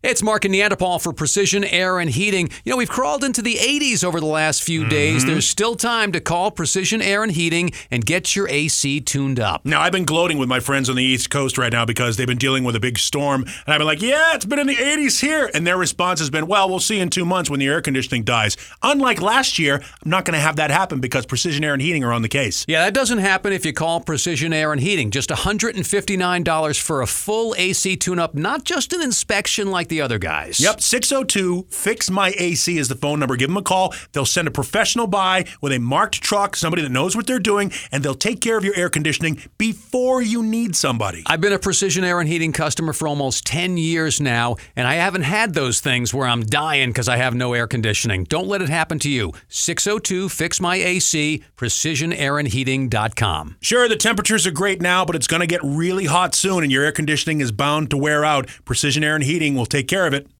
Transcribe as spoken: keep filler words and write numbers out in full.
It's Mark and Neanderthal for Precision Air and Heating. You know, we've crawled into the eighties over the last few mm-hmm. days. There's still time to call Precision Air and Heating and get your A C tuned up. Now, I've been gloating with my friends on the East Coast right now because they've been dealing with a big storm. And I've been like, yeah, it's been in the eighties here. And their response has been, well, we'll see in two months when the air conditioning dies. Unlike last year, I'm not going to have that happen because Precision Air and Heating are on the case. Yeah, that doesn't happen if you call Precision Air and Heating. Just one hundred fifty-nine dollars for a full A C tune-up, not just an inspection like the other guys. Yep, six oh two, fix my A C is the phone number. Give them a call. They'll send a professional by with a marked truck, somebody that knows what they're doing, and they'll take care of your air conditioning before you need somebody. I've been a Precision Air and Heating customer for almost ten years now, and I haven't had those things where I'm dying because I have no air conditioning. Don't let it happen to you. six oh two, fix my A C, precision air and heating dot com. Sure, the temperatures are great now, but it's going to get really hot soon, and your air conditioning is bound to wear out. Precision Air and Heating will take care of it.